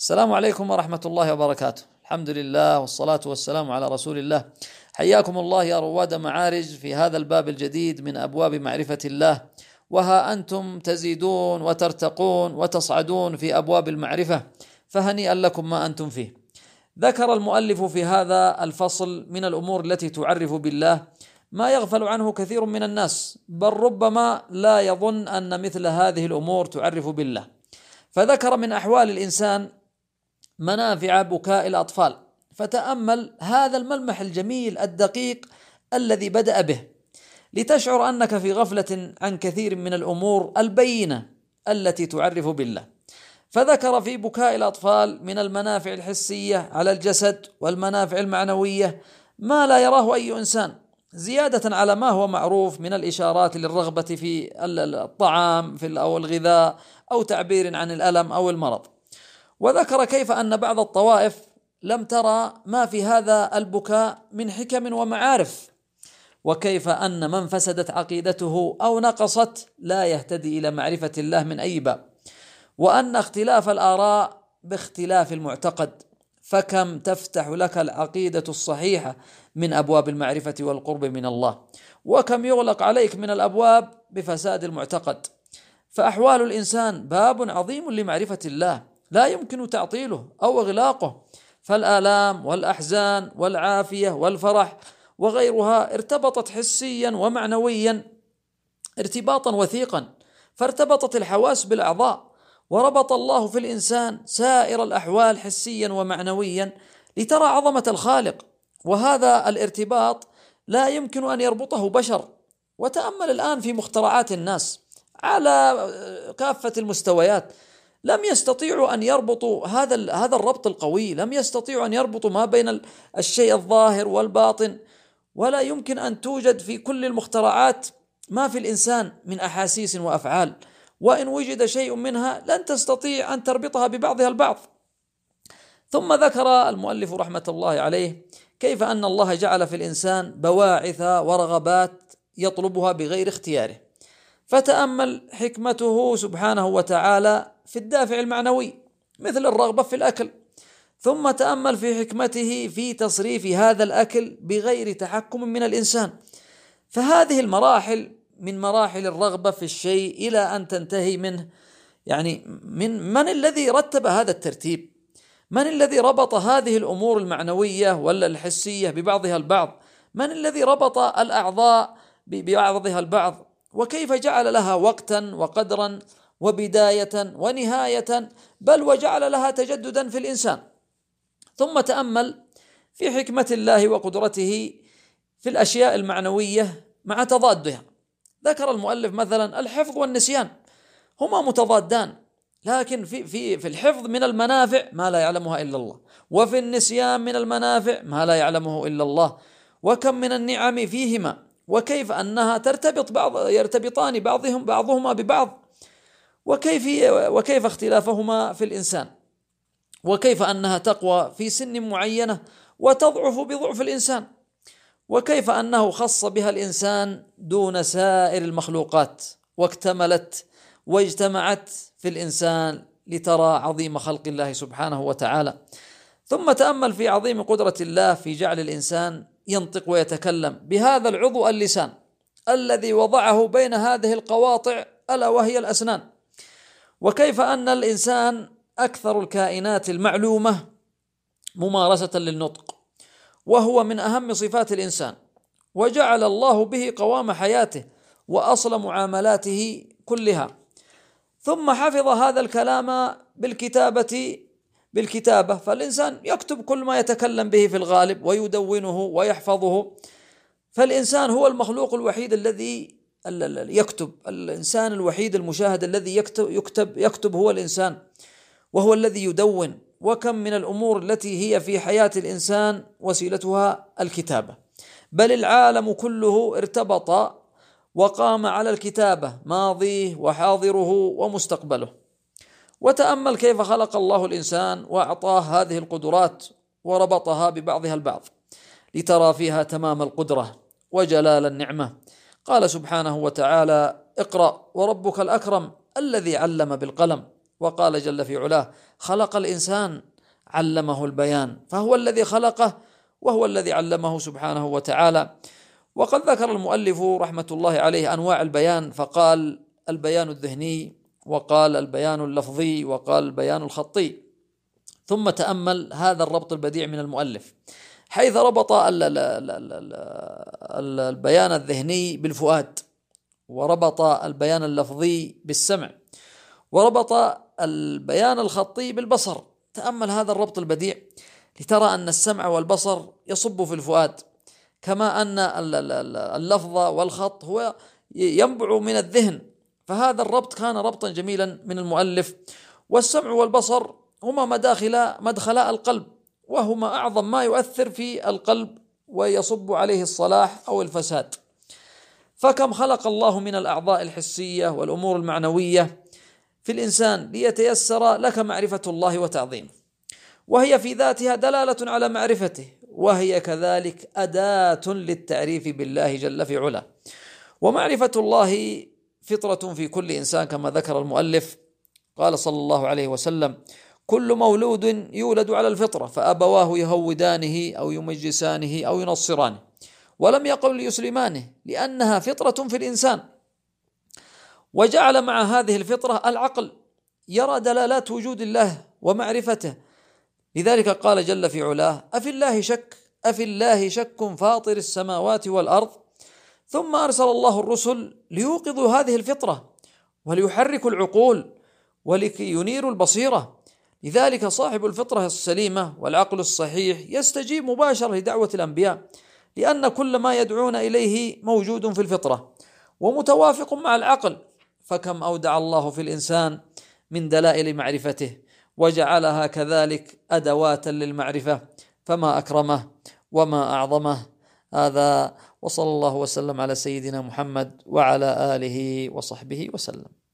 السلام عليكم ورحمة الله وبركاته. الحمد لله والصلاة والسلام على رسول الله. حياكم الله يا رواد معارج في هذا الباب الجديد من أبواب معرفة الله، وها أنتم تزيدون وترتقون وتصعدون في أبواب المعرفة، فهنيئا لكم ما أنتم فيه. ذكر المؤلف في هذا الفصل من الأمور التي تعرف بالله ما يغفل عنه كثير من الناس، بل ربما لا يظن أن مثل هذه الأمور تعرف بالله. فذكر من أحوال الإنسان منافع بكاء الأطفال، فتأمل هذا الملمح الجميل الدقيق الذي بدأ به لتشعر أنك في غفلة عن كثير من الأمور البينة التي تعرف بالله. فذكر في بكاء الأطفال من المنافع الحسية على الجسد والمنافع المعنوية ما لا يراه أي إنسان، زيادة على ما هو معروف من الإشارات للرغبة في الطعام أو الغذاء أو تعبير عن الألم أو المرض. وذكر كيف أن بعض الطوائف لم ترى ما في هذا البكاء من حكم ومعارف، وكيف أن من فسدت عقيدته أو نقصت لا يهتدي إلى معرفة الله من أي باب، وأن اختلاف الآراء باختلاف المعتقد، فكم تفتح لك العقيدة الصحيحة من أبواب المعرفة والقرب من الله، وكم يغلق عليك من الأبواب بفساد المعتقد. فأحوال الإنسان باب عظيم لمعرفة الله لا يمكن تعطيله أو إغلاقه، فالآلام والأحزان والعافية والفرح وغيرها ارتبطت حسيا ومعنويا ارتباطا وثيقا، فارتبطت الحواس بالأعضاء، وربط الله في الإنسان سائر الأحوال حسيا ومعنويا لترى عظمة الخالق، وهذا الارتباط لا يمكن أن يربطه بشر. وتأمل الآن في مخترعات الناس على كافة المستويات، لم يستطيعوا أن يربطوا هذا الربط القوي، لم يستطيعوا أن يربطوا ما بين الشيء الظاهر والباطن، ولا يمكن أن توجد في كل المخترعات ما في الإنسان من أحاسيس وأفعال، وإن وجد شيء منها لن تستطيع أن تربطها ببعضها البعض. ثم ذكر المؤلف رحمة الله عليه كيف أن الله جعل في الإنسان بواعث ورغبات يطلبها بغير اختياره، فتأمل حكمته سبحانه وتعالى في الدافع المعنوي مثل الرغبة في الأكل، ثم تأمل في حكمته في تصريف هذا الأكل بغير تحكم من الإنسان. فهذه المراحل من مراحل الرغبة في الشيء إلى أن تنتهي منه، يعني من الذي رتب هذا الترتيب؟ من الذي ربط هذه الأمور المعنوية ولا الحسية ببعضها البعض؟ من الذي ربط الأعضاء ببعضها البعض؟ وكيف جعل لها وقتا وقدرا وبداية ونهاية، بل وجعل لها تجددا في الإنسان. ثم تأمل في حكمة الله وقدرته في الأشياء المعنوية مع تضادها. ذكر المؤلف مثلا الحفظ والنسيان، هما متضادان، لكن في الحفظ من المنافع ما لا يعلمها إلا الله، وفي النسيان من المنافع ما لا يعلمه إلا الله. وكم من النعم فيهما، وكيف أنها يرتبطان بعضهما ببعض، وكيف اختلافهما في الإنسان، وكيف أنها تقوى في سن معينة وتضعف بضعف الإنسان، وكيف أنه خص بها الإنسان دون سائر المخلوقات، واكتملت واجتمعت في الإنسان لترى عظيم خلق الله سبحانه وتعالى. ثم تأمل في عظيم قدرة الله في جعل الإنسان ينطق ويتكلم بهذا العضو اللسان الذي وضعه بين هذه القواطع ألا وهي الأسنان، وكيف أن الإنسان أكثر الكائنات المعلومة ممارسة للنطق، وهو من أهم صفات الإنسان، وجعل الله به قوام حياته وأصل معاملاته كلها. ثم حفظ هذا الكلام بالكتابة، فالإنسان يكتب كل ما يتكلم به في الغالب ويدونه ويحفظه. فالإنسان هو المخلوق الوحيد الذي يكتب، الإنسان الوحيد المشاهد الذي يكتب هو الإنسان، وهو الذي يدون. وكم من الأمور التي هي في حياة الإنسان وسيلتها الكتابة، بل العالم كله ارتبط وقام على الكتابة، ماضيه وحاضره ومستقبله. وتأمل كيف خلق الله الإنسان وأعطاه هذه القدرات وربطها ببعضها البعض لترى فيها تمام القدرة وجلال النعمة. قال سبحانه وتعالى: اقرأ وربك الأكرم الذي علم بالقلم وقال جل في علاه: خلق الإنسان علمه البيان، فهو الذي خلقه وهو الذي علمه سبحانه وتعالى. وقد ذكر المؤلف رحمة الله عليه أنواع البيان، فقال: البيان الذهني، وقال البيان اللفظي، وقال البيان الخطي. ثم تأمل هذا الربط البديع من المؤلف، حيث ربط البيان الذهني بالفؤاد، وربط البيان اللفظي بالسمع، وربط البيان الخطي بالبصر. تأمل هذا الربط البديع لترى أن السمع والبصر يصب في الفؤاد، كما أن اللفظ والخط هو ينبع من الذهن. فهذا الربط كان ربطا جميلا من المؤلف. والسمع والبصر هما مدخلا القلب، وهما أعظم ما يؤثر في القلب ويصب عليه الصلاح أو الفساد. فكم خلق الله من الأعضاء الحسية والأمور المعنوية في الإنسان ليتيسر لك معرفة الله وتعظيمه، وهي في ذاتها دلالة على معرفته، وهي كذلك أداة للتعريف بالله جل في علاه. ومعرفة الله فطرة في كل إنسان كما ذكر المؤلف. قال صلى الله عليه وسلم: كل مولود يولد على الفطرة، فأبواه يهودانه أو يمجسانه أو ينصرانه، ولم يقل يسلمانه، لأنها فطرة في الإنسان. وجعل مع هذه الفطرة العقل يرى دلالات وجود الله ومعرفته. لذلك قال جل في علاه: أفي الله شك فاطر السماوات والأرض، ثم أرسل الله الرسل ليوقظوا هذه الفطرة وليحركوا العقول ولكي ينيروا البصيرة. لذلك صاحب الفطرة السليمة والعقل الصحيح يستجيب مباشرة لدعوة الأنبياء، لأن كل ما يدعون إليه موجود في الفطرة ومتوافق مع العقل. فكم أودع الله في الإنسان من دلائل معرفته، وجعلها كذلك أدوات للمعرفة، فما أكرمه وما أعظمه. هذا، وصلى الله وسلم على سيدنا محمد وعلى آله وصحبه وسلم.